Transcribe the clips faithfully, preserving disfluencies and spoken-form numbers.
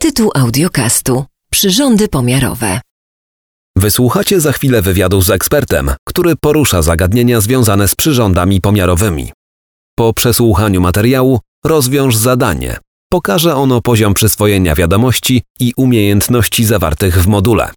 Tytuł audiocastu: Przyrządy pomiarowe. Wysłuchacie za chwilę wywiadu z ekspertem, który porusza zagadnienia związane z przyrządami pomiarowymi. Po przesłuchaniu materiału rozwiąż zadanie. Pokaże ono poziom przyswojenia wiadomości i umiejętności zawartych w module.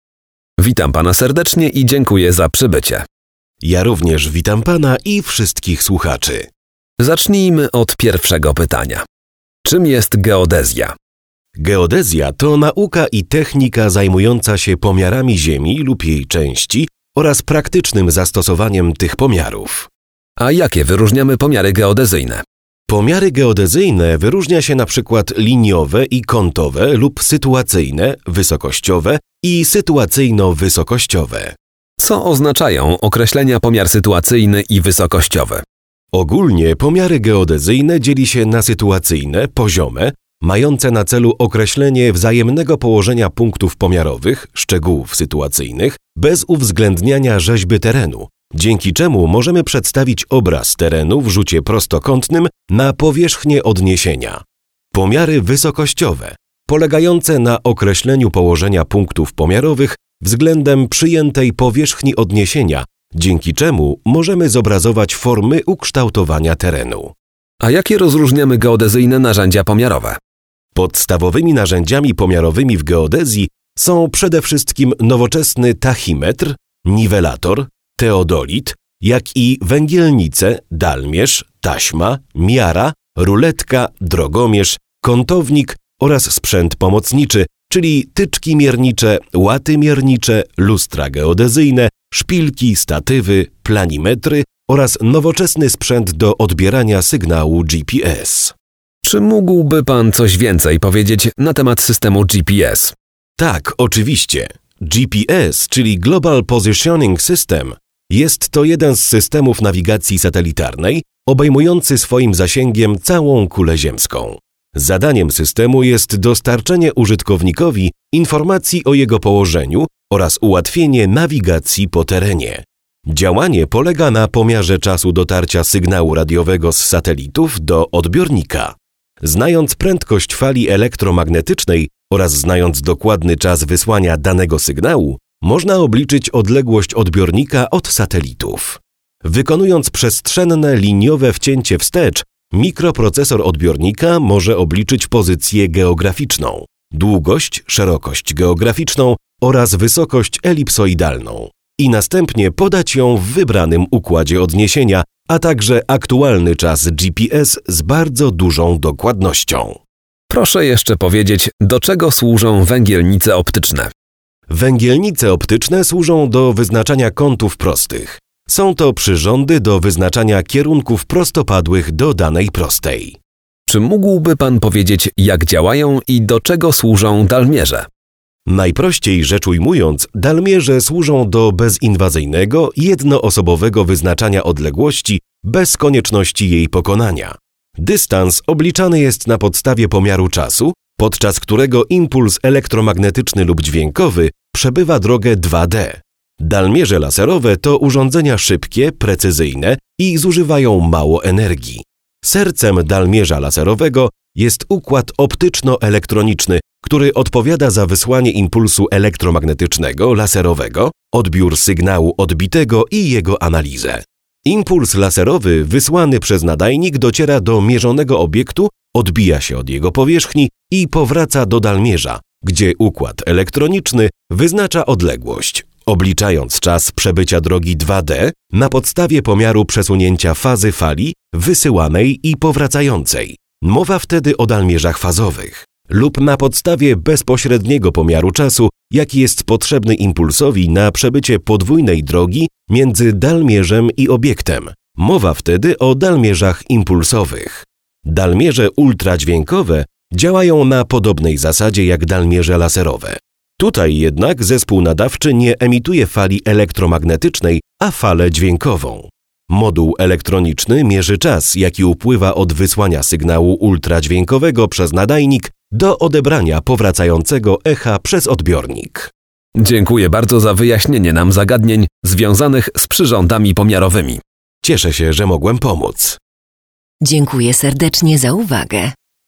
Witam Pana serdecznie i dziękuję za przybycie. Ja również witam Pana i wszystkich słuchaczy. Zacznijmy od pierwszego pytania. Czym jest geodezja? Geodezja to nauka i technika zajmująca się pomiarami Ziemi lub jej części oraz praktycznym zastosowaniem tych pomiarów. A jakie wyróżniamy pomiary geodezyjne? Pomiary geodezyjne wyróżnia się na przykład liniowe i kątowe lub sytuacyjne, wysokościowe i sytuacyjno-wysokościowe. Co oznaczają określenia pomiar sytuacyjny i wysokościowy? Ogólnie pomiary geodezyjne dzieli się na sytuacyjne, poziome, mające na celu określenie wzajemnego położenia punktów pomiarowych, szczegółów sytuacyjnych, bez uwzględniania rzeźby terenu, dzięki czemu możemy przedstawić obraz terenu w rzucie prostokątnym na powierzchnię odniesienia. Pomiary wysokościowe, polegające na określeniu położenia punktów pomiarowych względem przyjętej powierzchni odniesienia, dzięki czemu możemy zobrazować formy ukształtowania terenu. A jakie rozróżniamy geodezyjne narzędzia pomiarowe? Podstawowymi narzędziami pomiarowymi w geodezji są przede wszystkim nowoczesny tachymetr, niwelator, teodolit, jak i węgielnice, dalmierz, taśma, miara, ruletka, drogomierz, kątownik oraz sprzęt pomocniczy, czyli tyczki miernicze, łaty miernicze, lustra geodezyjne, szpilki, statywy, planimetry oraz nowoczesny sprzęt do odbierania sygnału G P S. Czy mógłby Pan coś więcej powiedzieć na temat systemu G P S? Tak, oczywiście. G P S, czyli Global Positioning System, jest to jeden z systemów nawigacji satelitarnej obejmujący swoim zasięgiem całą kulę ziemską. Zadaniem systemu jest dostarczenie użytkownikowi informacji o jego położeniu oraz ułatwienie nawigacji po terenie. Działanie polega na pomiarze czasu dotarcia sygnału radiowego z satelitów do odbiornika. Znając prędkość fali elektromagnetycznej oraz znając dokładny czas wysłania danego sygnału, można obliczyć odległość odbiornika od satelitów. Wykonując przestrzenne liniowe wcięcie wstecz, mikroprocesor odbiornika może obliczyć pozycję geograficzną, długość, szerokość geograficzną oraz wysokość elipsoidalną i następnie podać ją w wybranym układzie odniesienia, a także aktualny czas G P S z bardzo dużą dokładnością. Proszę jeszcze powiedzieć, do czego służą węgielnice optyczne? Węgielnice optyczne służą do wyznaczania kątów prostych. Są to przyrządy do wyznaczania kierunków prostopadłych do danej prostej. Czy mógłby Pan powiedzieć, jak działają i do czego służą dalmierze? Najprościej rzecz ujmując, dalmierze służą do bezinwazyjnego, jednoosobowego wyznaczania odległości bez konieczności jej pokonania. Dystans obliczany jest na podstawie pomiaru czasu, podczas którego impuls elektromagnetyczny lub dźwiękowy przebywa drogę dwa D. Dalmierze laserowe to urządzenia szybkie, precyzyjne i zużywają mało energii. Sercem dalmierza laserowego jest układ optyczno-elektroniczny, który odpowiada za wysłanie impulsu elektromagnetycznego laserowego, odbiór sygnału odbitego i jego analizę. Impuls laserowy wysłany przez nadajnik dociera do mierzonego obiektu, odbija się od jego powierzchni i powraca do dalmierza, gdzie układ elektroniczny wyznacza odległość, obliczając czas przebycia drogi dwa D na podstawie pomiaru przesunięcia fazy fali wysyłanej i powracającej. Mowa wtedy o dalmierzach fazowych. Lub na podstawie bezpośredniego pomiaru czasu, jaki jest potrzebny impulsowi na przebycie podwójnej drogi między dalmierzem i obiektem. Mowa wtedy o dalmierzach impulsowych. Dalmierze ultradźwiękowe działają na podobnej zasadzie jak dalmierze laserowe. Tutaj jednak zespół nadawczy nie emituje fali elektromagnetycznej, a falę dźwiękową. Moduł elektroniczny mierzy czas, jaki upływa od wysłania sygnału ultradźwiękowego przez nadajnik do odebrania powracającego echa przez odbiornik. Dziękuję bardzo za wyjaśnienie nam zagadnień związanych z przyrządami pomiarowymi. Cieszę się, że mogłem pomóc. Dziękuję serdecznie za uwagę.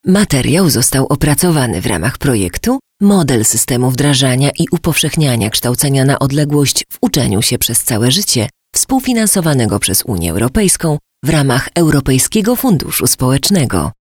Materiał został opracowany w ramach projektu Model systemu wdrażania i upowszechniania kształcenia na odległość w uczeniu się przez całe życie, współfinansowanego przez Unię Europejską w ramach Europejskiego Funduszu Społecznego.